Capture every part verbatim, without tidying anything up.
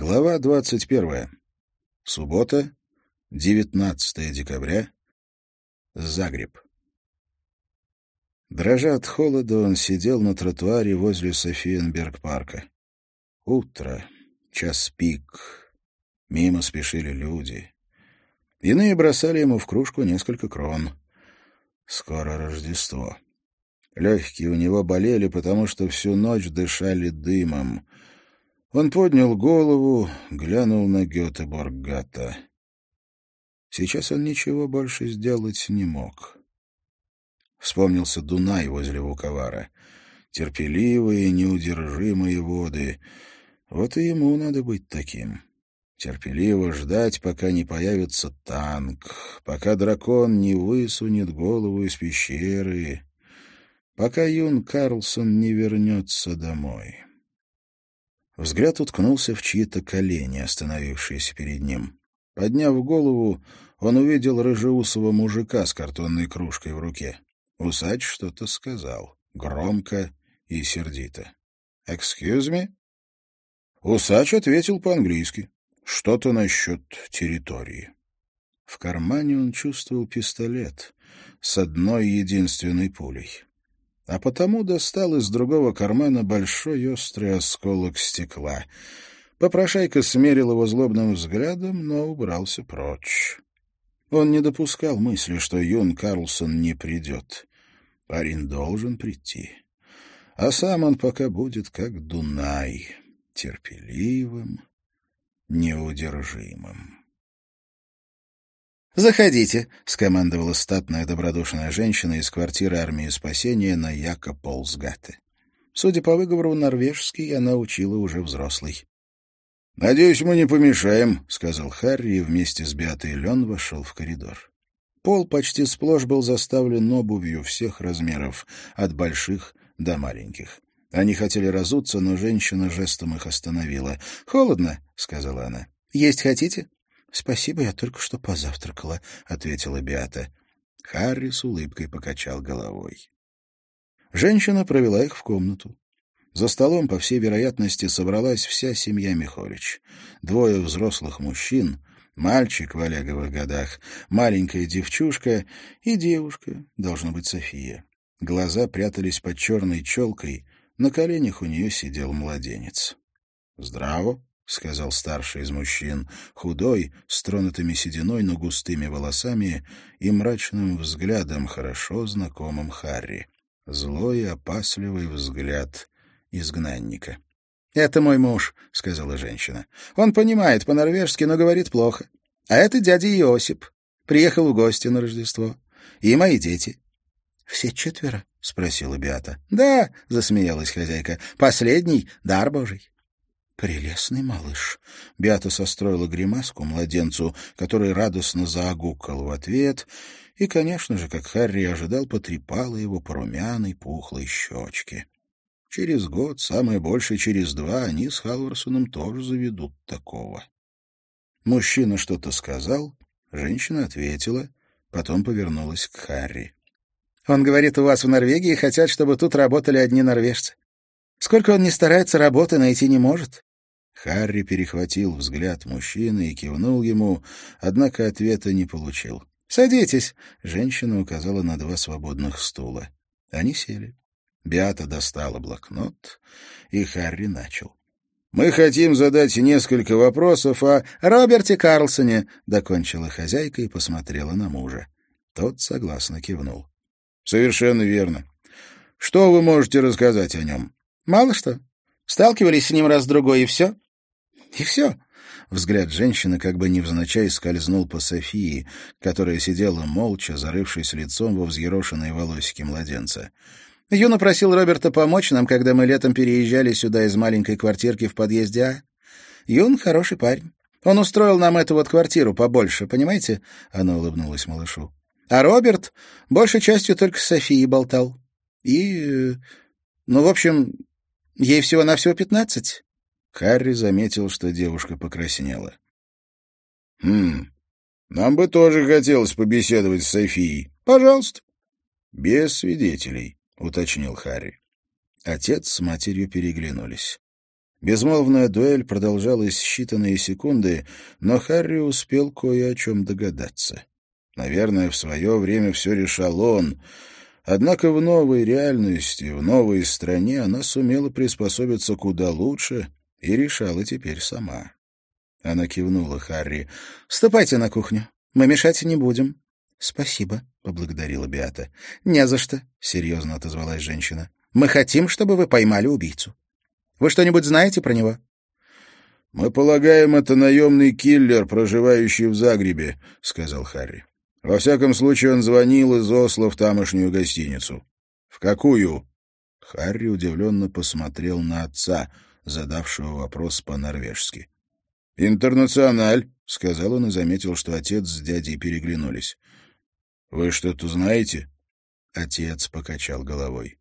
Глава двадцать первая. Суббота, девятнадцатое декабря. Загреб. Дрожа от холода, он сидел на тротуаре возле Софиенберг-парка. Утро, час пик. Мимо спешили люди. Иные бросали ему в кружку несколько крон. Скоро Рождество. Легкие у него болели, потому что всю ночь дышали дымом. Он поднял голову, глянул на Гетеборггата. Сейчас он ничего больше сделать не мог. Вспомнился Дунай возле Вуковара. Терпеливые, неудержимые воды. Вот и ему надо быть таким. Терпеливо ждать, пока не появится танк, пока дракон не высунет голову из пещеры, пока Юн Карлсон не вернется домой. Взгляд уткнулся в чьи-то колени, остановившиеся перед ним. Подняв голову, он увидел рыжеусого мужика с картонной кружкой в руке. Усач что-то сказал, громко и сердито. «Excuse me?» Усач ответил по-английски. Что-то насчет территории. В кармане он чувствовал пистолет с одной единственной пулей. А потому достал из другого кармана большой острый осколок стекла. Попрошайка смерил его злобным взглядом, но убрался прочь. Он не допускал мысли, что Юн Карлсон не придет. Парень должен прийти. А сам он пока будет как Дунай, терпеливым, неудержимым. «Заходите», — скомандовала статная добродушная женщина из квартиры армии спасения на Якополсгате. Судя по выговору норвежский, она учила уже взрослый. «Надеюсь, мы не помешаем», — сказал Харри и вместе с Беатой Лен вошел в коридор. Пол почти сплошь был заставлен обувью всех размеров, от больших до маленьких. Они хотели разуться, но женщина жестом их остановила. «Холодно», — сказала она. «Есть хотите?» «Спасибо, я только что позавтракала», — ответила Беата. Харри с улыбкой покачал головой. Женщина провела их в комнату. За столом, по всей вероятности, собралась вся семья Михолич. Двое взрослых мужчин, мальчик в Олеговых годах, маленькая девчушка и девушка, должно быть, София. Глаза прятались под черной челкой, на коленях у нее сидел младенец. «Здраво», — сказал старший из мужчин, худой, с тронутыми сединой, но густыми волосами и мрачным взглядом, хорошо знакомым Харри. Злой и опасливый взгляд изгнанника. «Это мой муж», — сказала женщина. «Он понимает по-норвежски, но говорит плохо. А это дядя Иосип. Приехал в гости на Рождество. И мои дети». «Все четверо?» — спросила Беата. «Да», — засмеялась хозяйка. «Последний — дар Божий». «Прелестный малыш!» Беата состроила гримаску младенцу, который радостно заагукал в ответ, и, конечно же, как Харри ожидал, потрепала его по румяной пухлой щечке. Через год, самое больше через два, они с Халварсоном тоже заведут такого. Мужчина что-то сказал, женщина ответила, потом повернулась к Харри. «Он говорит, у вас в Норвегии хотят, чтобы тут работали одни норвежцы. Сколько он ни старается, работы найти не может». Харри перехватил взгляд мужчины и кивнул ему, однако ответа не получил. «Садитесь», — женщина указала на два свободных стула. Они сели. Беата достала блокнот, и Харри начал. «Мы хотим задать несколько вопросов о Роберте Карлсоне», — докончила хозяйка и посмотрела на мужа. Тот согласно кивнул. «Совершенно верно. Что вы можете рассказать о нем?» «Мало что. Сталкивались с ним раз-другой, и все». «И все?» Взгляд женщины как бы невзначай скользнул по Софии, которая сидела молча, зарывшись лицом во взъерошенные волосики младенца. «Юна просил Роберта помочь нам, когда мы летом переезжали сюда из маленькой квартирки в подъезде А. Юн хороший парень. Он устроил нам эту вот квартиру побольше, понимаете?» Она улыбнулась малышу. «А Роберт большей частью только с Софией болтал. И... ну, в общем, ей всего-навсего пятнадцать». Харри заметил, что девушка покраснела. «Хм, нам бы тоже хотелось побеседовать с Софией. Пожалуйста». «Без свидетелей», — уточнил Харри. Отец с матерью переглянулись. Безмолвная дуэль продолжалась считанные секунды, но Харри успел кое о чем догадаться. Наверное, в свое время все решал он. Однако в новой реальности, в новой стране она сумела приспособиться куда лучше и решала теперь сама. Она кивнула Харри. «Ступайте на кухню. Мы мешать не будем». «Спасибо», — поблагодарила Беата. «Не за что», — серьезно отозвалась женщина. «Мы хотим, чтобы вы поймали убийцу. Вы что-нибудь знаете про него?» «Мы полагаем, это наемный киллер, проживающий в Загребе», — сказал Харри. «Во всяком случае, он звонил из Осло в тамошнюю гостиницу». «В какую?» Харри удивленно посмотрел на отца, задавшего вопрос по-норвежски. «Интернациональ», — сказал он и заметил, что отец с дядей переглянулись. «Вы что-то знаете?» Отец покачал головой.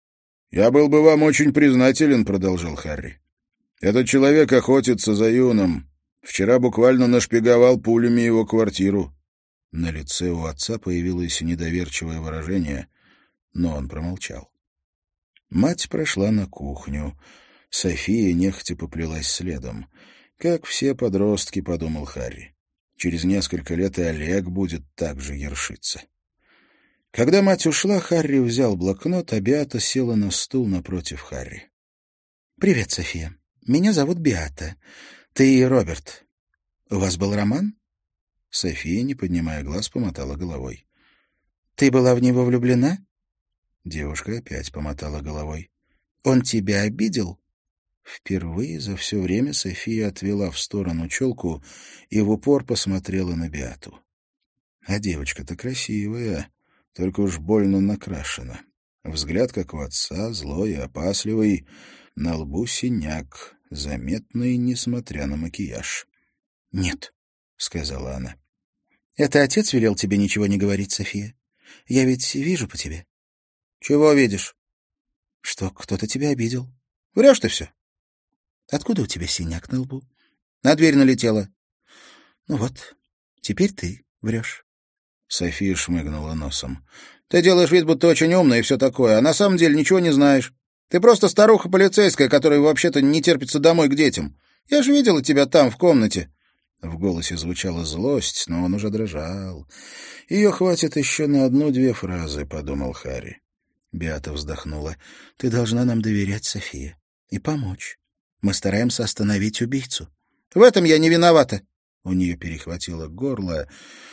«Я был бы вам очень признателен», — продолжал Харри. «Этот человек охотится за Юном. Вчера буквально нашпиговал пулями его квартиру». На лице у отца появилось недоверчивое выражение, но он промолчал. Мать прошла на кухню. София нехотя поплелась следом. «Как все подростки», — подумал Харри. «Через несколько лет и Олег будет так же ершиться». Когда мать ушла, Харри взял блокнот, а Беата села на стул напротив Харри. «Привет, София. Меня зовут Беата. Ты и Роберт. У вас был роман?» София, не поднимая глаз, помотала головой. «Ты была в него влюблена?» Девушка опять помотала головой. «Он тебя обидел?» Впервые за все время София отвела в сторону челку и в упор посмотрела на Беату. А девочка-то красивая, только уж больно накрашена. Взгляд, как у отца, злой и опасливый, на лбу синяк, заметный, несмотря на макияж. «Нет», — сказала она. «Это отец велел тебе ничего не говорить, София? Я ведь вижу по тебе». «Чего видишь?» «Что кто-то тебя обидел. Врешь ты все». «Откуда у тебя синяк на лбу?» «На дверь налетела». «Ну вот, теперь ты врешь». София шмыгнула носом. «Ты делаешь вид, будто очень умная и все такое, а на самом деле ничего не знаешь. Ты просто старуха полицейская, которая вообще-то не терпится домой к детям. Я же видела тебя там, в комнате». В голосе звучала злость, но он уже дрожал. «Ее хватит еще на одну-две фразы», — подумал Харри. Беата вздохнула. «Ты должна нам доверять, София, и помочь. Мы стараемся остановить убийцу». «В этом я не виновата». У нее перехватило горло.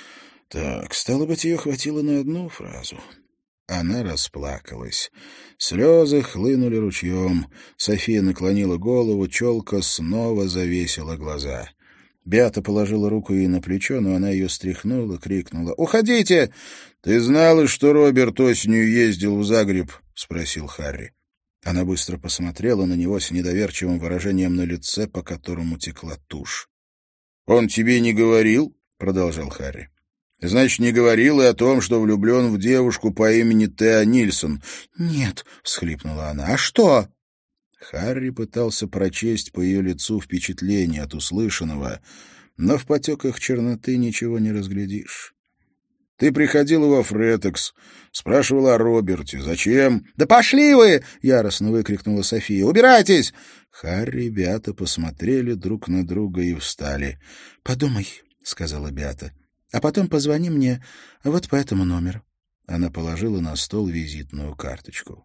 Так, стало быть, ее хватило на одну фразу. Она расплакалась. Слезы хлынули ручьем. София наклонила голову, челка снова завесила глаза. Беата положила руку ей на плечо, но она ее стряхнула, крикнула. «Уходите!» «Ты знала, что Роберт осенью ездил в Загреб?» — спросил Харри. Она быстро посмотрела на него с недоверчивым выражением на лице, по которому текла тушь. «Он тебе не говорил?» — продолжал Харри. «Значит, не говорил и о том, что влюблен в девушку по имени Теа Нильсон?» «Нет», — всхлипнула она. «А что?» Харри пытался прочесть по ее лицу впечатление от услышанного, но в потеках черноты ничего не разглядишь. «Ты приходила во Фретекс, спрашивала о Роберте. Зачем?» «Да пошли вы!» — яростно выкрикнула София. «Убирайтесь!» Харри и Беата посмотрели друг на друга и встали. «Подумай», — сказала Беата, — «а потом позвони мне вот по этому номеру». Она положила на стол визитную карточку.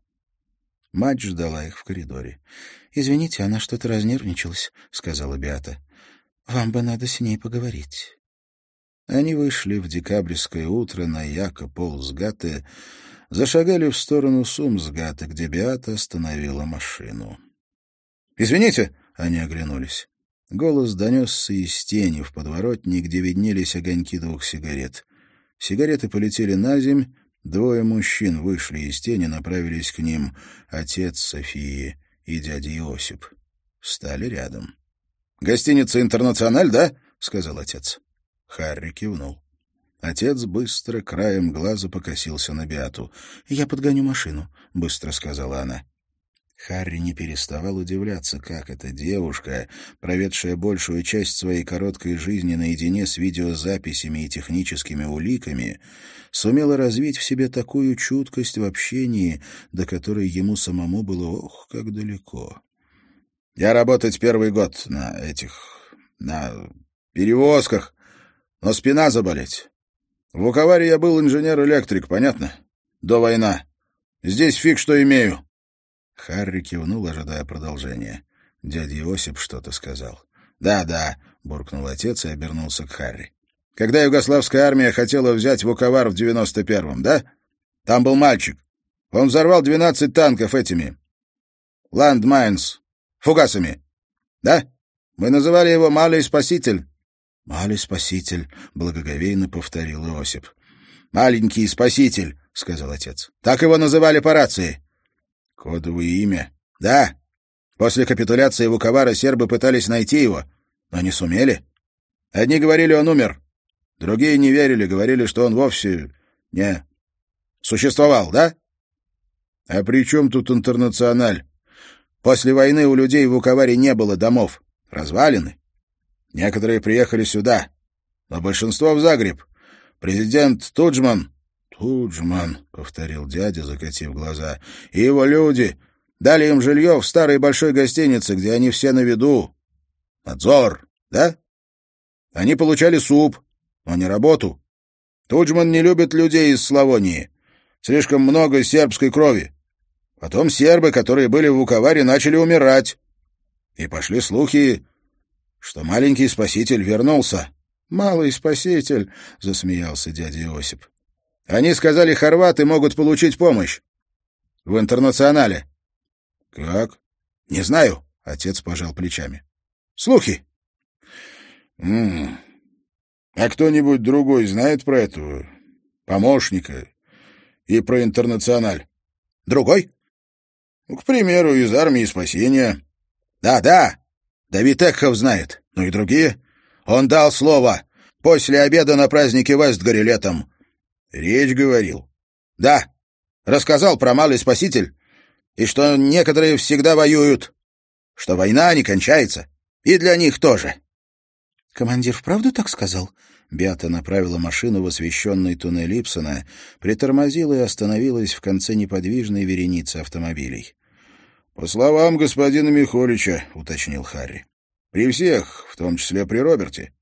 Мать ждала их в коридоре. «Извините, она что-то разнервничалась», — сказала Беата. «Вам бы надо с ней поговорить». Они вышли в декабрьское утро на Яко-Полсгате, зашагали в сторону Сумсгата, где Беата остановила машину. «Извините!» — они оглянулись. Голос донесся из тени в подворотне, где виднелись огоньки двух сигарет. Сигареты полетели на земь. Двое мужчин вышли из тени, направились к ним. Отец Софии и дядя Иосип. Стали рядом. «Гостиница «Интернациональ», да?» — сказал отец. Харри кивнул. Отец быстро краем глаза покосился на Беату. «Я подгоню машину», — быстро сказала она. Харри не переставал удивляться, как эта девушка, проведшая большую часть своей короткой жизни наедине с видеозаписями и техническими уликами, сумела развить в себе такую чуткость в общении, до которой ему самому было ох, как далеко. Я работать первый год на этих... на перевозках, но спина заболеть. В Вуковаре я был инженер-электрик, понятно? До войны. Здесь фиг что имею». Харри кивнул, ожидая продолжения. Дядя Иосип что-то сказал. «Да, да», — буркнул отец и обернулся к Харри. «Когда югославская армия хотела взять Вуковар в девяносто первом, да? Там был мальчик. Он взорвал двенадцать танков этими... ландмайнс, фугасами. Да? Мы называли его «Малый спаситель». «Малый спаситель», — благоговейно повторил Иосип. «Маленький спаситель», — сказал отец. «Так его называли по рации». «Кодовое имя?» «Да. После капитуляции Вуковара сербы пытались найти его, но не сумели. Одни говорили, он умер. Другие не верили, говорили, что он вовсе не существовал, да? А при чем тут интернациональ? После войны у людей в Вуковаре не было домов, развалины. Некоторые приехали сюда, но большинство в Загреб. Президент Туджман... «Туджман», — повторил дядя, закатив глаза, — «и его люди дали им жилье в старой большой гостинице, где они все на виду. Надзор, да? Они получали суп, но не работу. Туджман не любит людей из Славонии. Слишком много сербской крови. Потом сербы, которые были в Вуковаре, начали умирать. И пошли слухи, что маленький спаситель вернулся». «Малый спаситель», — засмеялся дядя Иосип. «Они сказали, хорваты могут получить помощь. В интернационале». «Как?» «Не знаю», — отец пожал плечами. «Слухи». «М-м. А кто-нибудь другой знает про этого помощника и про интернациональ?» «Другой?» «Ну, к примеру, из армии спасения». «Да, да, Давид Экхов знает. Ну и другие. Он дал слово после обеда на празднике в Эстгаре летом». «Речь говорил?» «Да. Рассказал про малый спаситель, и что некоторые всегда воюют, что война не кончается, и для них тоже». «Командир вправду так сказал?» Беата направила машину в освещенный туннель Ипсона, притормозила и остановилась в конце неподвижной вереницы автомобилей. «По словам господина Михолича», — уточнил Харри. «При всех, в том числе при Роберте».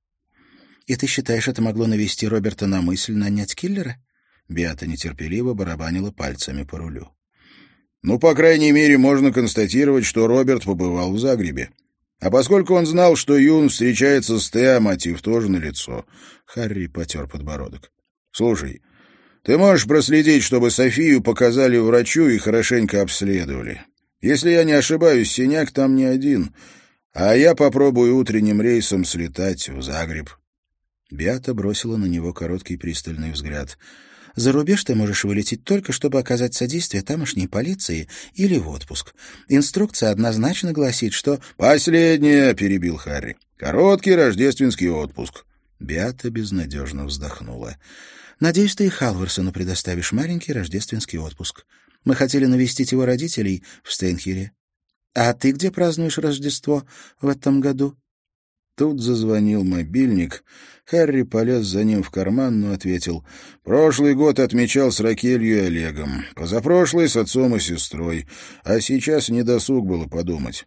«И ты считаешь, это могло навести Роберта на мысль нанять киллера?» Беата нетерпеливо барабанила пальцами по рулю. «Ну, по крайней мере, можно констатировать, что Роберт побывал в Загребе. А поскольку он знал, что Юн встречается с Теа, мотив тоже налицо». Харри потер подбородок. «Слушай, ты можешь проследить, чтобы Софию показали врачу и хорошенько обследовали. Если я не ошибаюсь, синяк там не один, а я попробую утренним рейсом слетать в Загреб». Беата бросила на него короткий пристальный взгляд. «За рубеж ты можешь вылететь только, чтобы оказать содействие тамошней полиции или в отпуск. Инструкция однозначно гласит, что...» «Последнее», — перебил Харри. «Короткий рождественский отпуск». Беата безнадежно вздохнула. «Надеюсь, ты и Халварсону предоставишь маленький рождественский отпуск. Мы хотели навестить его родителей в Стейнхире. А ты где празднуешь Рождество в этом году?» Тут зазвонил мобильник. Харри полез за ним в карман, но ответил: «Прошлый год отмечал с Ракелью и Олегом, позапрошлый — с отцом и сестрой, а сейчас недосуг было подумать».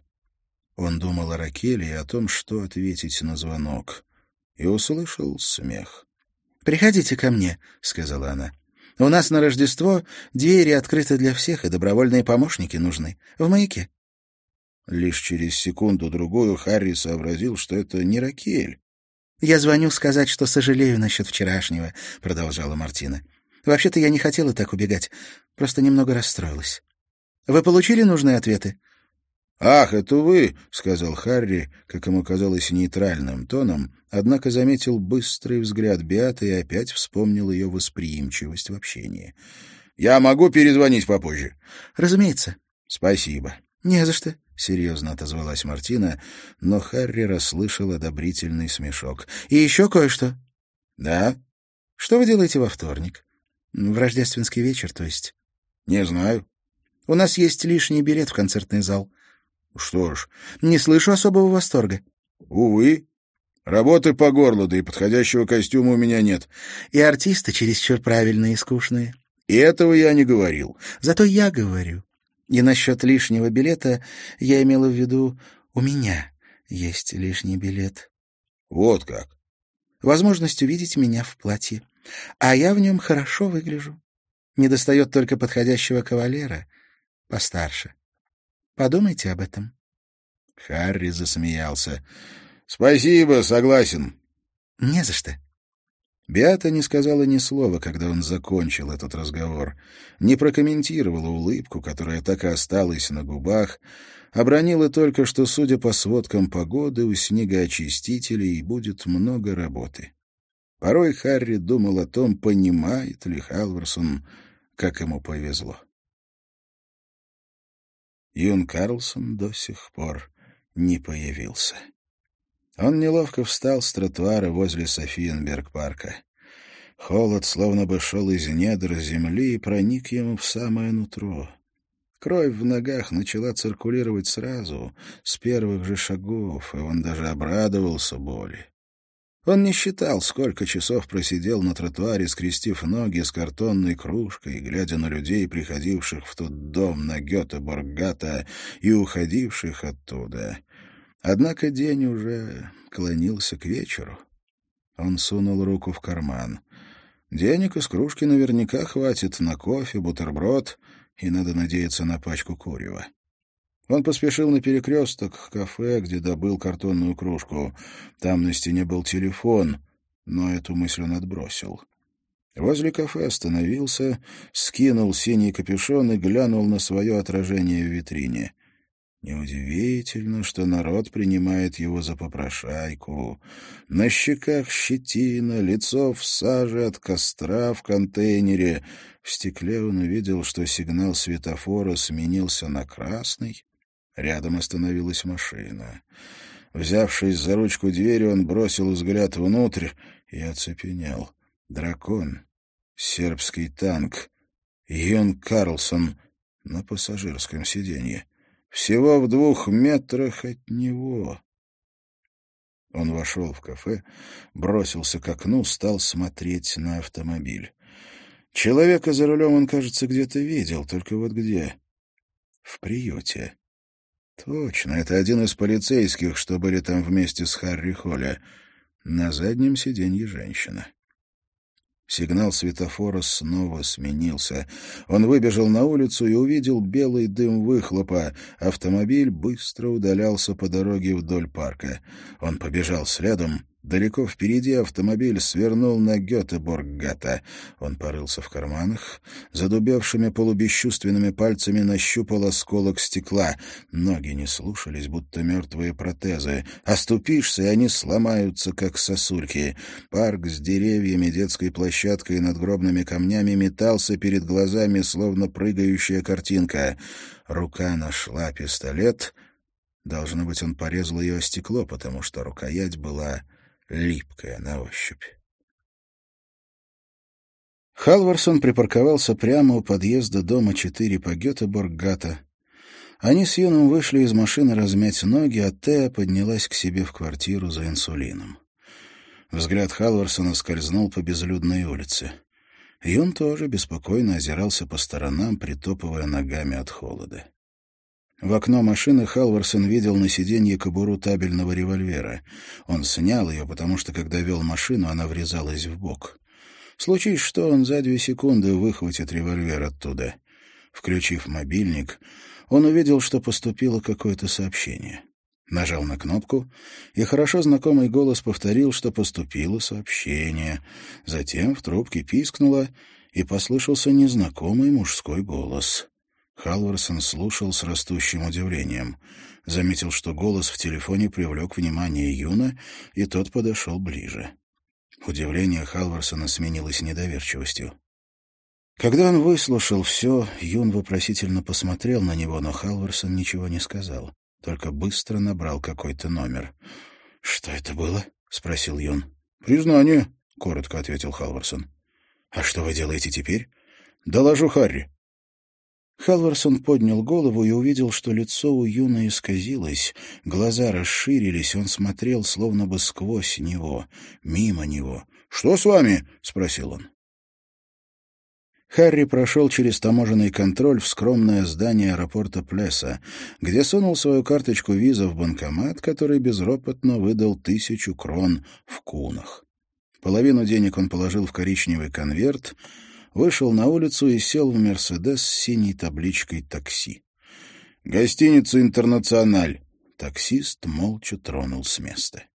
Он думал о Ракеле и о том, что ответить на звонок, и услышал смех. «Приходите ко мне», — сказала она. «У нас на Рождество двери открыты для всех, и добровольные помощники нужны. В маяке». Лишь через секунду-другую Харри сообразил, что это не Ракель. «Я звоню сказать, что сожалею насчет вчерашнего», — продолжала Мартина. «Вообще-то я не хотела так убегать, просто немного расстроилась. Вы получили нужные ответы?» «Ах, это вы», — сказал Харри, как ему казалось, нейтральным тоном, однако заметил быстрый взгляд Беаты и опять вспомнил ее восприимчивость в общении. «Я могу перезвонить попозже?» «Разумеется». «Спасибо». «Не за что», — серьезно отозвалась Мартина, но Харри расслышал одобрительный смешок. «И еще кое-что». «Да?» «Что вы делаете во вторник? В рождественский вечер, то есть?» «Не знаю». «У нас есть лишний билет в концертный зал». «Что ж, не слышу особого восторга». «Увы. Работы по горло, да и подходящего костюма у меня нет». «И артисты чересчур правильные и скучные». «И этого я не говорил». «Зато я говорю. И насчет лишнего билета я имела в виду, У меня есть лишний билет. Вот как. Возможность увидеть меня в платье. А я в нем хорошо выгляжу. Недостает только подходящего кавалера, постарше. Подумайте об этом. Харри засмеялся. Спасибо, согласен. Не за что. Беата не сказала ни слова, когда он закончил этот разговор, не прокомментировала улыбку, которая так и осталась на губах, обронила только, что, судя по сводкам погоды, у снегоочистителей будет много работы. Порой Харри думал о том, понимает ли Халварсон, как ему повезло. Юн Карлсон до сих пор не появился. Он неловко встал с тротуара возле Софиенберг-парка. Холод словно бы шел из недр земли и проник ему в самое нутро. Кровь в ногах начала циркулировать сразу, с первых же шагов, и он даже обрадовался боли. Он не считал, сколько часов просидел на тротуаре, скрестив ноги с картонной кружкой, глядя на людей, приходивших в тот дом на Гётеборг-гата и уходивших оттуда. Однако день уже клонился к вечеру. Он сунул руку в карман. Денег из кружки наверняка хватит на кофе, бутерброд и, надо надеяться, на пачку курева. Он поспешил на перекресток к кафе, где добыл картонную кружку. Там на стене был телефон, но эту мысль он отбросил. Возле кафе остановился, скинул синий капюшон и глянул на свое отражение в витрине. Неудивительно, что народ принимает его за попрошайку. На щеках щетина, лицо в саже от костра в контейнере. В стекле он увидел, что сигнал светофора сменился на красный. Рядом остановилась машина. Взявшись за ручку двери, он бросил взгляд внутрь и оцепенел. Дракон, сербский танк, Юн Карлсон на пассажирском сиденье. Всего в двух метрах от него. Он вошел в кафе, бросился к окну, стал смотреть на автомобиль. Человека за рулем он, кажется, где-то видел, только вот где? В приюте. Точно, это один из полицейских, что были там вместе с Харри Холли. На заднем сиденье женщина. Сигнал светофора снова сменился. Он выбежал на улицу и увидел белый дым выхлопа. Автомобиль быстро удалялся по дороге вдоль парка. Он побежал следом. Далеко впереди автомобиль свернул на Гётеборг-гата. Он порылся в карманах. Задубевшими полубесчувственными пальцами нащупал осколок стекла. Ноги не слушались, будто мертвые протезы. Оступишься, и они сломаются, как сосульки. Парк с деревьями, детской площадкой и надгробными камнями метался перед глазами, словно прыгающая картинка. Рука нашла пистолет. Должно быть, он порезал ее о стекло, потому что рукоять была липкая на ощупь. Халварсон припарковался прямо у подъезда дома четыре по Гётеборг-гата. Они с Юном вышли из машины размять ноги, а Теа поднялась к себе в квартиру за инсулином. Взгляд Халварсона скользнул по безлюдной улице. Юн тоже беспокойно озирался по сторонам, притопывая ногами от холода. В окно машины Халварсон видел на сиденье кобуру табельного револьвера. Он снял ее, потому что, когда вел машину, она врезалась в бок. Случись что, он за две секунды выхватит револьвер оттуда. Включив мобильник, он увидел, что поступило какое-то сообщение. Нажал на кнопку, и хорошо знакомый голос повторил, что поступило сообщение. Затем в трубке пискнуло, и послышался незнакомый мужской голос. Халварсон слушал с растущим удивлением. Заметил, что голос в телефоне привлек внимание Юна, и тот подошел ближе. Удивление Халварсона сменилось недоверчивостью. Когда он выслушал все, Юн вопросительно посмотрел на него, но Халварсон ничего не сказал, только быстро набрал какой-то номер. «Что это было?» — спросил Юн. «Признание», — коротко ответил Халварсон. «А что вы делаете теперь?» «Доложу Харри». Халварсон поднял голову и увидел, что лицо у Юна исказилось, глаза расширились, он смотрел словно бы сквозь него, мимо него. «Что с вами?» — спросил он. Харри прошел через таможенный контроль в скромное здание аэропорта Плеса, где сунул свою карточку виза в банкомат, который безропотно выдал тысячу крон в кунах. Половину денег он положил в коричневый конверт, вышел на улицу и сел в «Мерседес» с синей табличкой «Такси». «Гостиница «Интернациональ». Таксист молча тронул с места.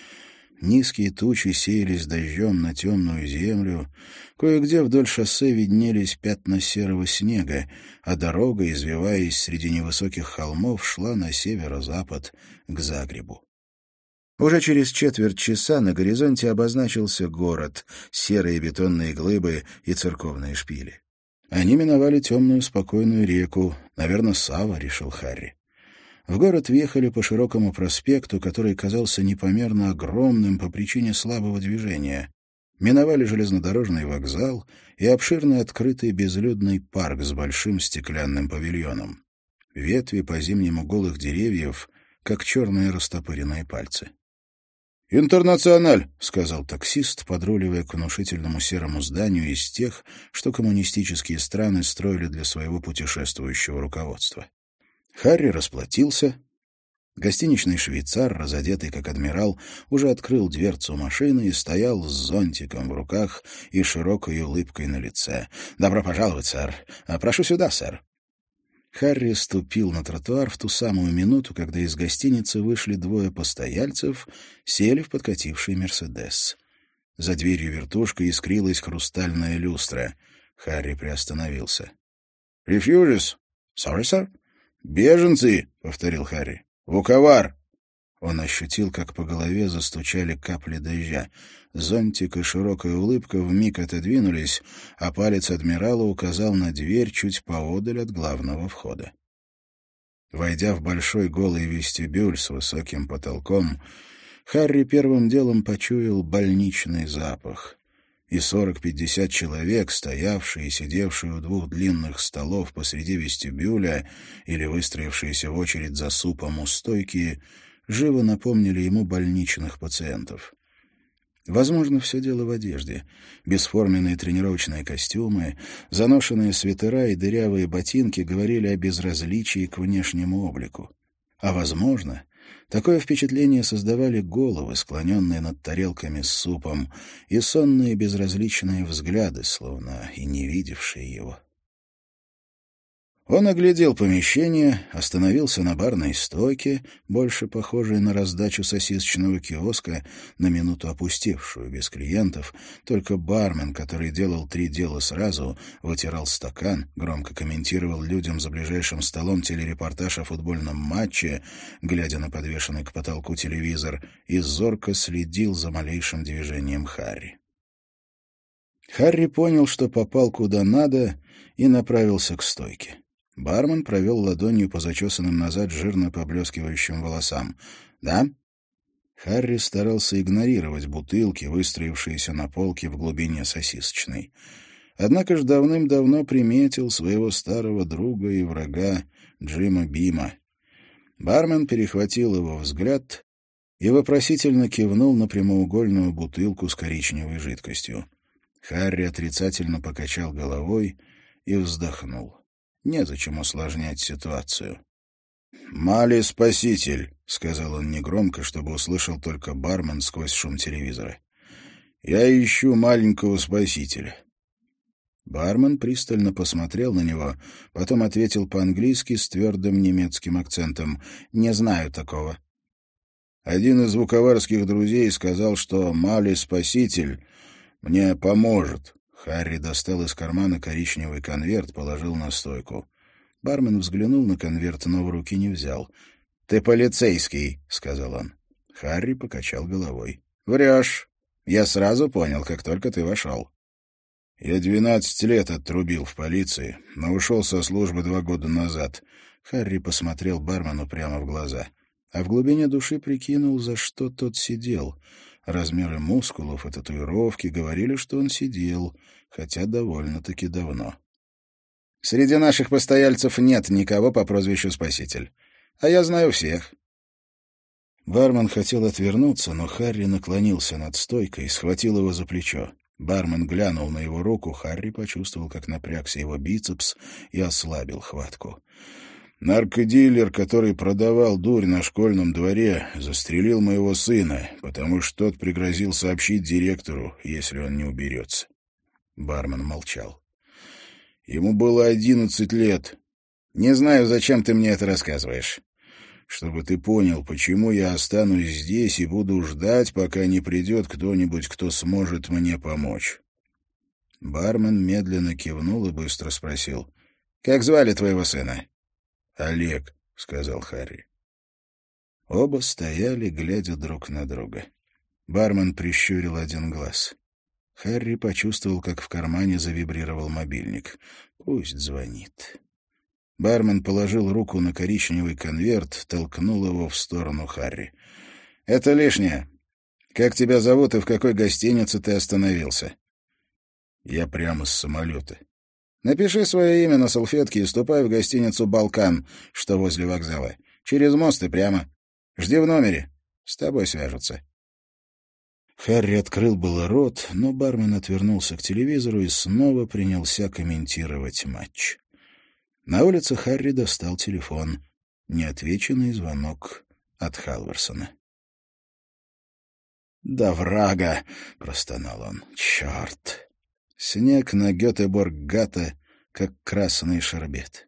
Низкие тучи сеялись дождем на темную землю. Кое-где вдоль шоссе виднелись пятна серого снега, а дорога, извиваясь среди невысоких холмов, шла на северо-запад к Загребу. Уже через четверть часа на горизонте обозначился город, серые бетонные глыбы и церковные шпили. Они миновали темную спокойную реку. Наверное, Сава, решил Харри. В город въехали по широкому проспекту, который казался непомерно огромным по причине слабого движения. Миновали железнодорожный вокзал и обширный открытый безлюдный парк с большим стеклянным павильоном. Ветви по-зимнему голых деревьев, как черные растопыренные пальцы. «Интернациональ», — сказал таксист, подруливая к внушительному серому зданию из тех, что коммунистические страны строили для своего путешествующего руководства. Харри расплатился. Гостиничный швейцар, разодетый как адмирал, уже открыл дверцу машины и стоял с зонтиком в руках и широкой улыбкой на лице. «Добро пожаловать, сэр. Прошу сюда, сэр». Харри ступил на тротуар в ту самую минуту, когда из гостиницы вышли двое постояльцев, сели в подкативший «Мерседес». За дверью вертушка искрилась хрустальная люстра. Харри приостановился. «Refugees? Sorry, sir?» «Беженцы», — повторил Харри. «Вуковар». Он ощутил, как по голове застучали капли дождя. Зонтик и широкая улыбка вмиг отодвинулись, а палец адмирала указал на дверь чуть поодаль от главного входа. Войдя в большой голый вестибюль с высоким потолком, Харри первым делом почуял больничный запах. И сорок-пятьдесят человек, стоявшие и сидевшие у двух длинных столов посреди вестибюля или выстроившиеся в очередь за супом у стойки, живо напомнили ему больничных пациентов. Возможно, все дело в одежде. Бесформенные тренировочные костюмы, заношенные свитера и дырявые ботинки говорили о безразличии к внешнему облику. А возможно, такое впечатление создавали головы, склоненные над тарелками с супом, и сонные безразличные взгляды, словно и не видевшие его. Он оглядел помещение, остановился на барной стойке, больше похожей на раздачу сосисочного киоска, на минуту опустевшую, без клиентов. Только бармен, который делал три дела сразу, вытирал стакан, громко комментировал людям за ближайшим столом телерепортаж о футбольном матче, глядя на подвешенный к потолку телевизор, и зорко следил за малейшим движением Харри. Харри понял, что попал куда надо, и направился к стойке. Бармен провел ладонью по зачесанным назад жирно поблескивающим волосам. «Да?» Харри старался игнорировать бутылки, выстроившиеся на полке в глубине сосисочной. Однако ж давным-давно приметил своего старого друга и врага Джима Бима. Бармен перехватил его взгляд и вопросительно кивнул на прямоугольную бутылку с коричневой жидкостью. Харри отрицательно покачал головой и вздохнул. Незачем усложнять ситуацию. «Мали спаситель», — сказал он негромко, чтобы услышал только бармен сквозь шум телевизора. «Я ищу маленького спасителя». Бармен пристально посмотрел на него, потом ответил по-английски с твердым немецким акцентом. «Не знаю такого». Один из вуковарских друзей сказал, что Мали спаситель мне поможет. Харри достал из кармана коричневый конверт, положил на стойку. Бармен взглянул на конверт, но в руки не взял. «Ты полицейский», — сказал он. Харри покачал головой. «Врешь. Я сразу понял, как только ты вошел». «Я двенадцать лет отрубил в полиции, но ушел со службы два года назад». Харри посмотрел бармену прямо в глаза, а в глубине души прикинул, за что тот сидел. Размеры мускулов и татуировки говорили, что он сидел, хотя довольно-таки давно. «Среди наших постояльцев нет никого по прозвищу Спаситель, а я знаю всех». Бармен хотел отвернуться, но Харри наклонился над стойкой и схватил его за плечо. Бармен глянул на его руку, Харри почувствовал, как напрягся его бицепс и ослабил хватку. «Наркодилер, который продавал дурь на школьном дворе, застрелил моего сына, потому что тот пригрозил сообщить директору, если он не уберется». Бармен молчал. «Ему было одиннадцать лет. Не знаю, зачем ты мне это рассказываешь. Чтобы ты понял, почему я останусь здесь и буду ждать, пока не придет кто-нибудь, кто сможет мне помочь». Бармен медленно кивнул и быстро спросил: «Как звали твоего сына?» «Олег», — сказал Харри. Оба стояли, глядя друг на друга. Бармен прищурил один глаз. Харри почувствовал, как в кармане завибрировал мобильник. «Пусть звонит». Бармен положил руку на коричневый конверт, толкнул его в сторону Харри. «Это лишнее. Как тебя зовут и в какой гостинице ты остановился?» «Я прямо с самолета». «Напиши свое имя на салфетке и ступай в гостиницу «Балкан», что возле вокзала. Через мост и прямо. Жди в номере. С тобой свяжутся». Харри открыл было рот, но бармен отвернулся к телевизору и снова принялся комментировать матч. На улице Харри достал телефон. Неотвеченный звонок от Халверсона. «Да врага!» — простонал он. «Черт!» Снег на Гетеборг-Гатте, как красный шербет.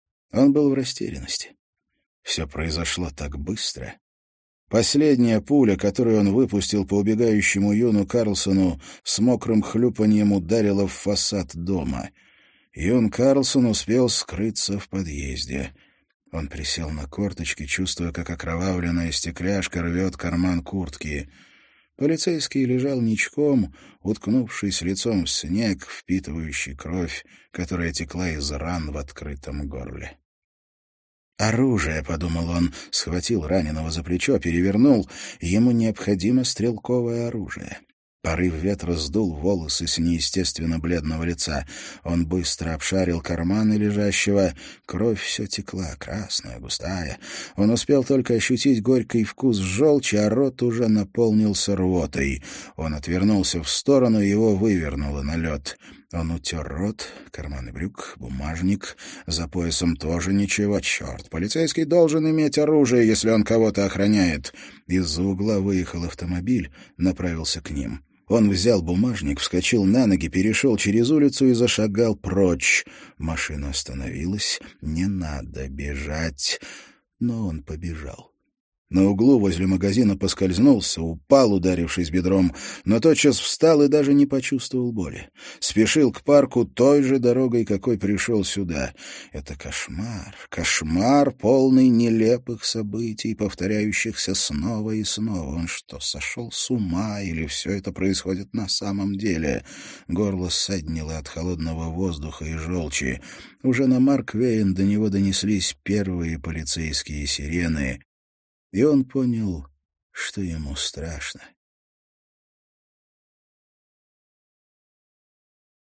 Он был в растерянности. Все произошло так быстро. Последняя пуля, которую он выпустил по убегающему Юну Карлсону, с мокрым хлюпаньем ударила в фасад дома. Юн Карлсон успел скрыться в подъезде. Он присел на корточки, чувствуя, как окровавленная стекляшка рвет карман куртки. Полицейский лежал ничком, уткнувшись лицом в снег, впитывающий кровь, которая текла из ран в открытом горле. «Оружие», — подумал он, схватил раненого за плечо, перевернул. Ему необходимо стрелковое оружие. Порыв ветра сдул волосы с неестественно бледного лица. Он быстро обшарил карманы лежащего. Кровь все текла, красная, густая. Он успел только ощутить горький вкус желчи, а рот уже наполнился рвотой. Он отвернулся в сторону, его вывернуло на лед. Он утер рот, карманы брюк, бумажник. За поясом тоже ничего. Черт, полицейский должен иметь оружие, если он кого-то охраняет. Из-за угла выехал автомобиль, направился к ним. Он взял бумажник, вскочил на ноги, перешел через улицу и зашагал прочь. Машина остановилась. Не надо бежать. Но он побежал. На углу возле магазина поскользнулся, упал, ударившись бедром, но тотчас встал и даже не почувствовал боли. Спешил к парку той же дорогой, какой пришел сюда. Это кошмар, кошмар, полный нелепых событий, повторяющихся снова и снова. Он что, сошел с ума, или все это происходит на самом деле? Горло ссаднило от холодного воздуха и желчи. Уже на Марквейн до него донеслись первые полицейские сирены, и он понял, что ему страшно.